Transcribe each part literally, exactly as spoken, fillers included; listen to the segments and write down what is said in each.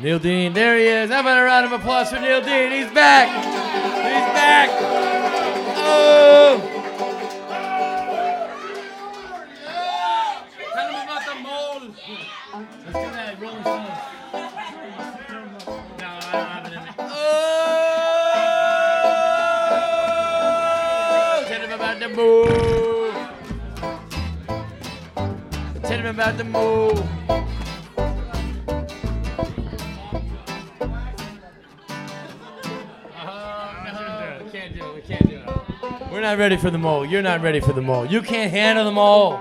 Neil Dean, there he is. How about a round of applause for Neil Dean? He's back. He's back. Oh. Tell him about the mole. Let's do that, Rolling Stones. No, I don't have it in me. Oh. Tell him about the mole. Tell him about the mole. We're not ready for the mole. You're not ready for the mole. You can't handle the mole.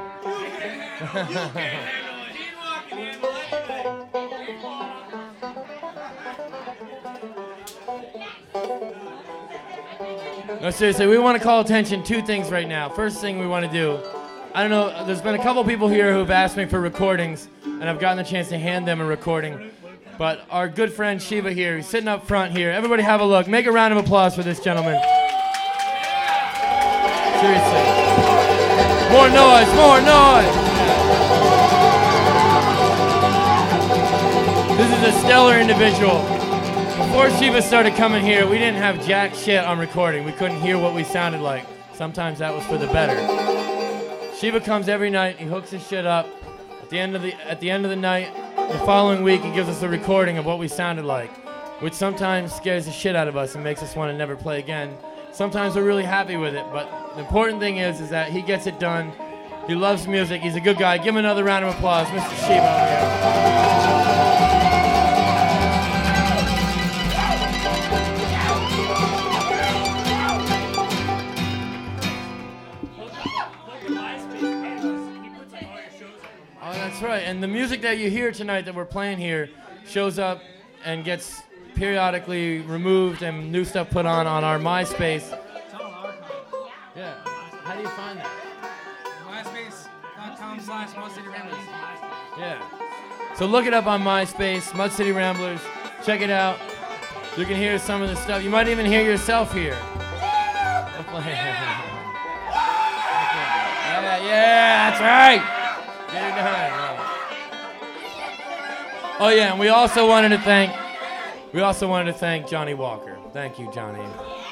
No, seriously, we want to call attention to two things right now. First thing we want to do, I don't know, there's been a couple people here who've asked me for recordings, and I've gotten the chance to hand them a recording. But our good friend Shiva here, he's sitting up front here. Everybody have a look. Make a round of applause for this gentleman. Seriously. More noise, more noise. This is a stellar individual. Before Shiva started coming here, we didn't have jack shit on recording. We couldn't hear what we sounded like. Sometimes that was for the better. Shiva comes every night, he hooks his shit up. At the end of the at the end of the night, the following week, he gives us a recording of what we sounded like, which sometimes scares the shit out of us and makes us want to never play again. Sometimes we're really happy with it, but the important thing is, is that he gets it done. He loves music. He's a good guy. Give him another round of applause, Mister Shiva over here. Oh, that's right. And the music that you hear tonight that we're playing here shows up and gets periodically removed and new stuff put on on our MySpace. Yeah. How do you find that? MySpace.com slash Mud City Ramblers. Yeah. So look it up on MySpace, Mud City Ramblers. Check it out. You can hear some of the stuff. You might even hear yourself here. Yeah, yeah, that's right. Get it done. Oh yeah, and we also wanted to thank We also wanted to thank Johnny Walker. Thank you, Johnny.